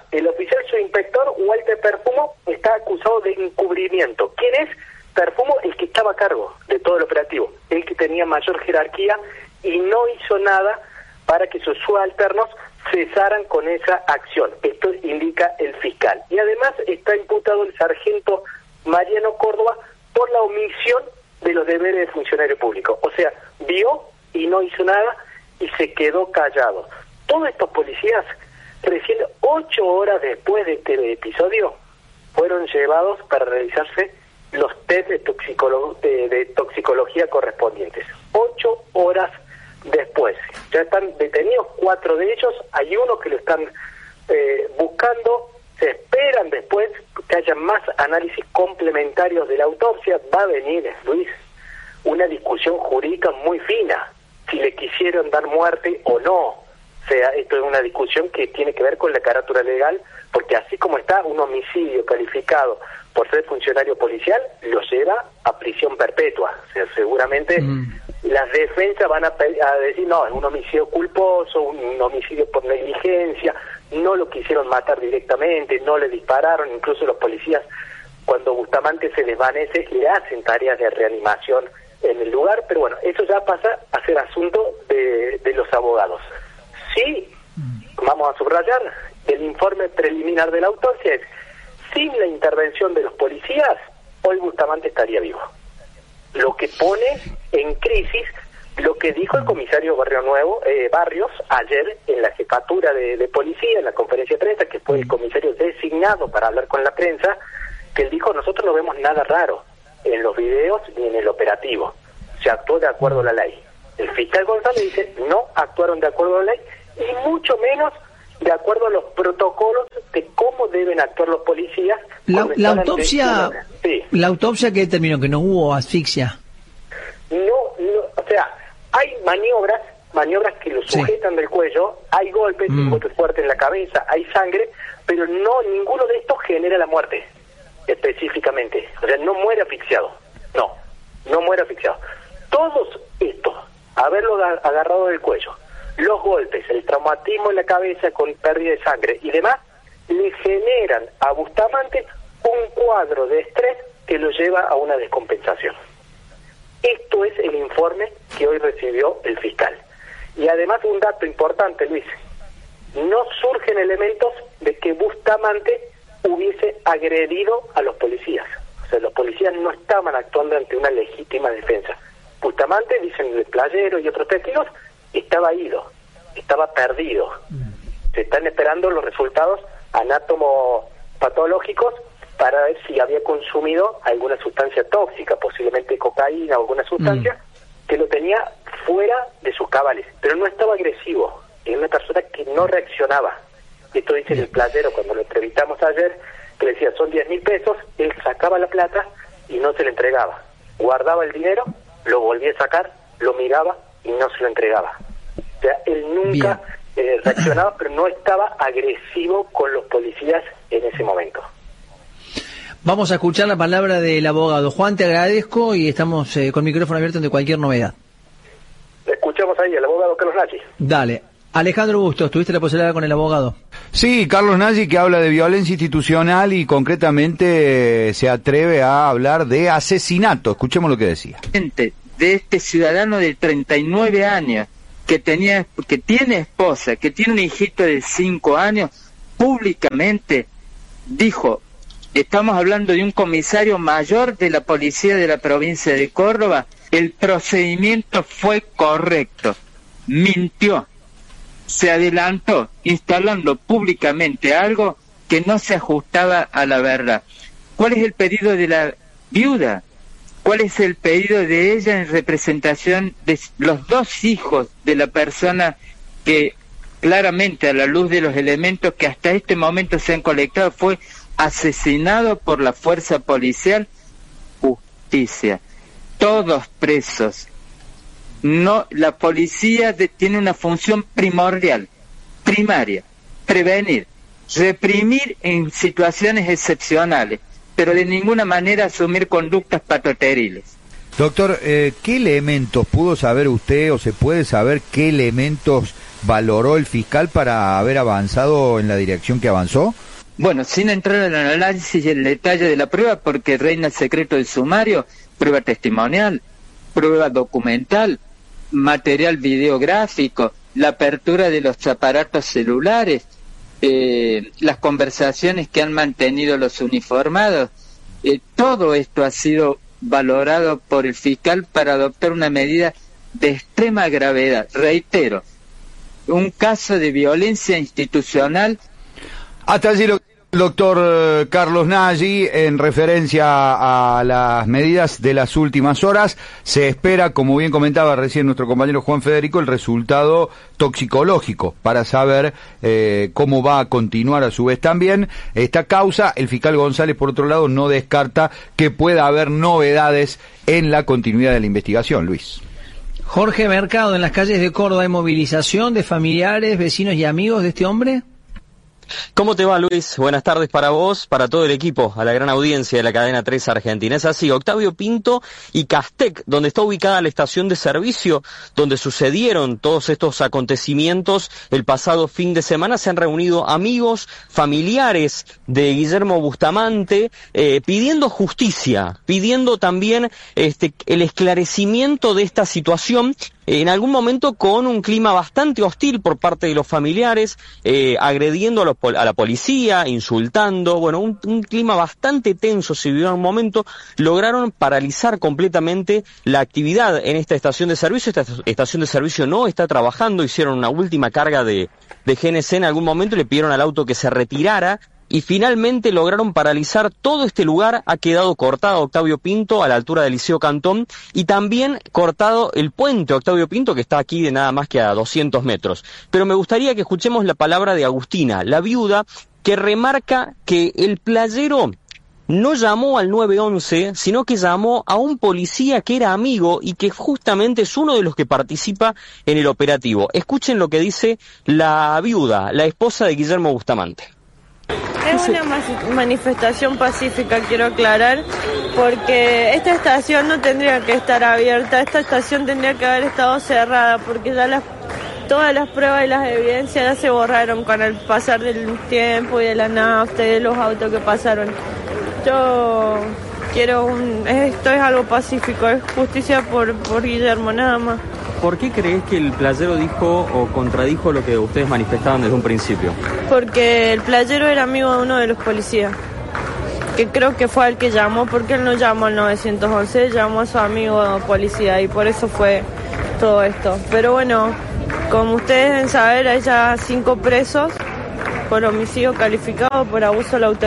el oficial subinspector Walter Perfumo está acusado de encubrimiento. ¿Quién es? Perfumo, el que estaba a cargo de todo el operativo, el que tenía mayor jerarquía y no hizo nada para que sus subalternos cesaran con esa acción. Esto indica el fiscal. Y además está imputado el sargento Mariano Córdoba por la omisión de los deberes de funcionario público. O sea, vio y no hizo nada y se quedó callado. Todos estos policías, recién 8 horas después de este episodio, fueron llevados para realizarse los test de toxicología correspondientes. 8 horas después. Ya están detenidos 4 de ellos, hay uno que lo están buscando, se esperan después que haya más análisis complementarios de la autopsia. Va a venir, Luis, una discusión jurídica muy fina, si le quisieron dar muerte o no. O sea, esto es una discusión que tiene que ver con la carátula legal, porque así como está, un homicidio calificado por ser funcionario policial lo lleva a prisión perpetua. O sea, seguramente las defensas van a decir, no, es un homicidio culposo, un homicidio por negligencia, no lo quisieron matar directamente, no le dispararon. Incluso los policías, cuando Bustamante se desvanece, le hacen tareas de reanimación en el lugar, pero bueno, eso ya pasa a ser asunto de los abogados. Sí, vamos a subrayar, el informe preliminar de la autopsia es: sin la intervención de los policías, hoy Bustamante estaría vivo. Lo que pone en crisis lo que dijo el comisario Barrios, ayer en la jefatura de policía, en la conferencia de prensa, que fue el comisario designado para hablar con la prensa, que él dijo: nosotros no vemos nada raro en los videos ni en el operativo. Se actuó de acuerdo a la ley. El fiscal González dice: no actuaron de acuerdo a la ley, y mucho menos de acuerdo a los protocolos de cómo deben actuar los policías. La autopsia, sí. La autopsia, ¿qué determinó? ¿Que no hubo asfixia? No, o sea, hay maniobras que lo sujetan del cuello, hay golpes fuertes en la cabeza, hay sangre, pero ninguno de estos genera la muerte específicamente. O sea, no muere asfixiado. No muere asfixiado. Todos estos, haberlo agarrado del cuello, los golpes, el traumatismo en la cabeza con pérdida de sangre y demás, le generan a Bustamante un cuadro de estrés que lo lleva a una descompensación. Esto es el informe que hoy recibió el fiscal. Y además, un dato importante, Luis: no surgen elementos de que Bustamante hubiese agredido a los policías. O sea, los policías no estaban actuando ante una legítima defensa. Bustamante, dicen el playero y otros testigos, estaba ido, estaba perdido. Se están esperando los resultados anatomopatológicos para ver si había consumido alguna sustancia tóxica, posiblemente cocaína o alguna sustancia que lo tenía fuera de sus cabales, pero no estaba agresivo, era una persona que no reaccionaba. Esto dice el playero cuando lo entrevistamos ayer, que le decía: son 10.000 pesos, él sacaba la plata y no se le entregaba, guardaba el dinero, lo volvía a sacar, lo miraba y no se lo entregaba. O sea, él nunca reaccionaba, pero no estaba agresivo con los policías en ese momento. Vamos a escuchar la palabra del abogado. Juan, te agradezco y estamos con micrófono abierto ante cualquier novedad. Escuchamos ahí al abogado Carlos Nagy. Dale. Alejandro Bustos, ¿tuviste la posibilidad con el abogado? Sí, Carlos Nagy, que habla de violencia institucional y concretamente se atreve a hablar de asesinato. Escuchemos lo que decía. De este ciudadano de 39 años que tiene esposa, que tiene un hijito de 5 años, públicamente dijo: estamos hablando de un comisario mayor de la policía de la provincia de Córdoba, el procedimiento fue correcto, mintió, se adelantó instalando públicamente algo que no se ajustaba a la verdad. ¿Cuál es el pedido de la viuda? ¿Cuál es el pedido de ella en representación de los 2 hijos de la persona que claramente, a la luz de los elementos que hasta este momento se han colectado, fue asesinado por la fuerza policial? Justicia. Todos presos. No, la policía tiene una función primordial, primaria: prevenir, reprimir en situaciones excepcionales, pero de ninguna manera asumir conductas paterniles. Doctor, ¿qué elementos pudo saber usted o se puede saber qué elementos valoró el fiscal para haber avanzado en la dirección que avanzó? Bueno, sin entrar en el análisis y el detalle de la prueba, porque reina el secreto del sumario, prueba testimonial, prueba documental, material videográfico, la apertura de los aparatos celulares, las conversaciones que han mantenido los uniformados, todo esto ha sido valorado por el fiscal para adoptar una medida de extrema gravedad. Reitero, un caso de violencia institucional. Hasta allí, doctor Carlos Nagy, en referencia a las medidas de las últimas horas, se espera, como bien comentaba recién nuestro compañero Juan Federico, el resultado toxicológico para saber cómo va a continuar a su vez también esta causa. El fiscal González, por otro lado, no descarta que pueda haber novedades en la continuidad de la investigación. Luis. Jorge Mercado, en las calles de Córdoba hay movilización de familiares, vecinos y amigos de este hombre. ¿Cómo te va, Luis? Buenas tardes para vos, para todo el equipo, a la gran audiencia de la cadena 3 Argentina. Es así, Octavio Pinto y Castec, donde está ubicada la estación de servicio, donde sucedieron todos estos acontecimientos el pasado fin de semana, se han reunido amigos, familiares de Guillermo Bustamante, pidiendo justicia, pidiendo también el esclarecimiento de esta situación. En algún momento con un clima bastante hostil por parte de los familiares, agrediendo a la policía, insultando, bueno, un clima bastante tenso se vivió en un momento. Lograron paralizar completamente la actividad en esta estación de servicio. Esta estación de servicio no está trabajando, hicieron una última carga de GNC en algún momento, le pidieron al auto que se retirara, y finalmente lograron paralizar todo este lugar. Ha quedado cortado Octavio Pinto a la altura del Liceo Cantón, y también cortado el puente Octavio Pinto, que está aquí de nada más que a 200 metros. Pero me gustaría que escuchemos la palabra de Agustina, la viuda, que remarca que el playero no llamó al 911, sino que llamó a un policía que era amigo y que justamente es uno de los que participa en el operativo. Escuchen lo que dice la viuda, la esposa de Guillermo Bustamante. Es una manifestación pacífica, quiero aclarar, porque esta estación no tendría que estar abierta, esta estación tendría que haber estado cerrada, porque ya todas las pruebas y las evidencias ya se borraron con el pasar del tiempo y de la nafta y de los autos que pasaron. Yo quiero esto es algo pacífico, es justicia por Guillermo, nada más. ¿Por qué crees que el playero dijo o contradijo lo que ustedes manifestaban desde un principio? Porque el playero era amigo de uno de los policías, que creo que fue el que llamó, porque él no llamó al 911, llamó a su amigo policía, y por eso fue todo esto. Pero bueno, como ustedes deben saber, hay ya 5 presos por homicidio calificado por abuso de la autoridad.